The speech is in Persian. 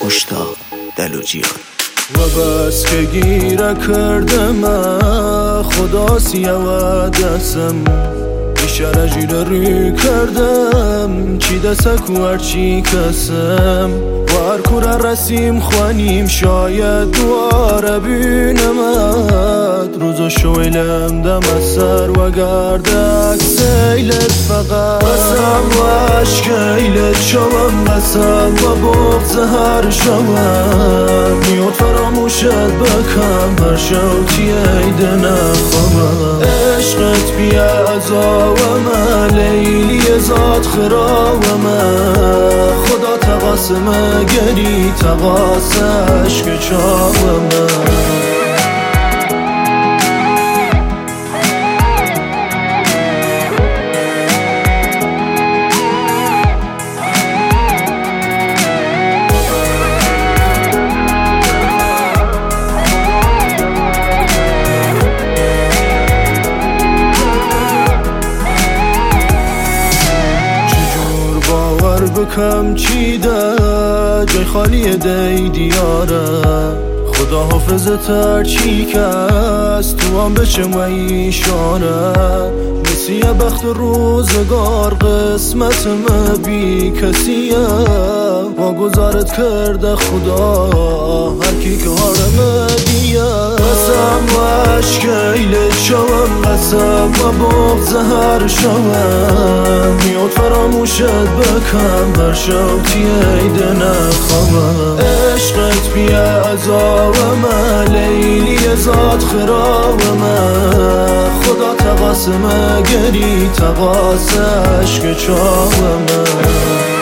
مشتاق دل و جیان و بس که گیره کردم خدا سیوه دستم بیشتر جیره روی کردم چی دستک و هرچی کسم و هر کوره رسیم خوانیم شاید دواره بینمت روزو شویلم دم سر و گردک سیلت فقط بسم و عشقیلت شوم بسم و بغض هر شوم میاد فراموشت بکم هر شوتی ایده نخوام عشقت بیا ازاومه لیلی ذات خراومه خدا تقاسمه گری تقاسش که چاومه بکم چیده جای خالی دی دیاره خدا حافظت هرچی کس تو هم بچم و ایشاره نسیه بخت روزگار قسمتم بی کسیه و گذارت کرده خدا هر کی که هارم دیه قسم و عشقیلت شوم قسم و بغض هر شوم میاد فراموشت بکم هر شوتی ایده نخوام عشقت بیا ازاومه لیلی ذات خراومه خدا تقاسمه گری تقاسش که چاومه